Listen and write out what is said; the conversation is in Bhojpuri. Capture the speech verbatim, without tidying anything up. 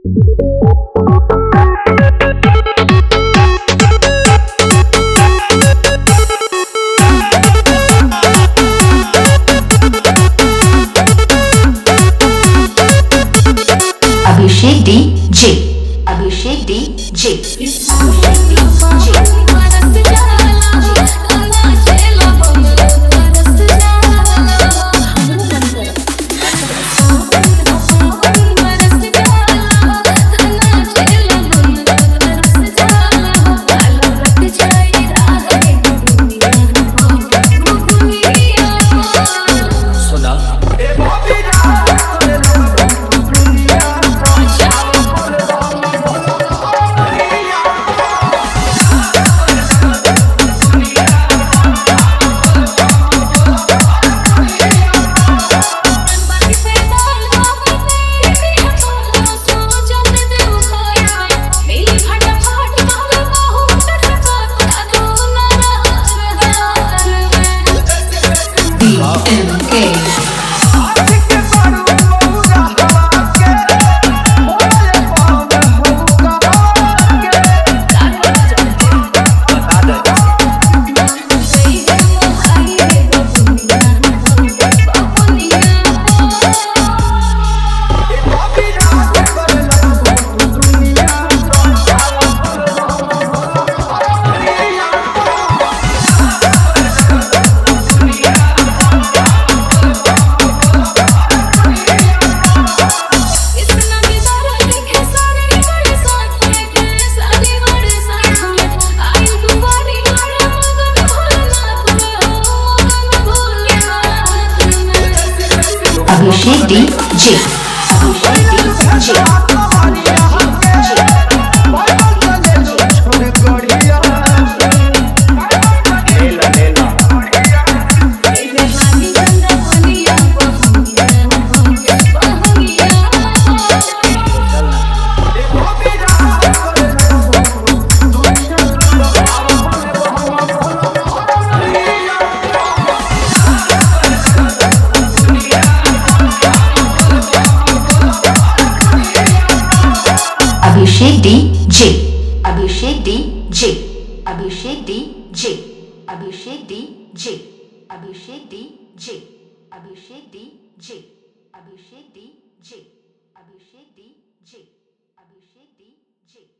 Abhishek D J Abhishek D J Abhishek D J Abhishek D J Abhishek D J Abhishek D J Abhishek D J Abhishek D J Abhishek D J Abhishek D J Abhishek D J Abhishek D J Abhishek D J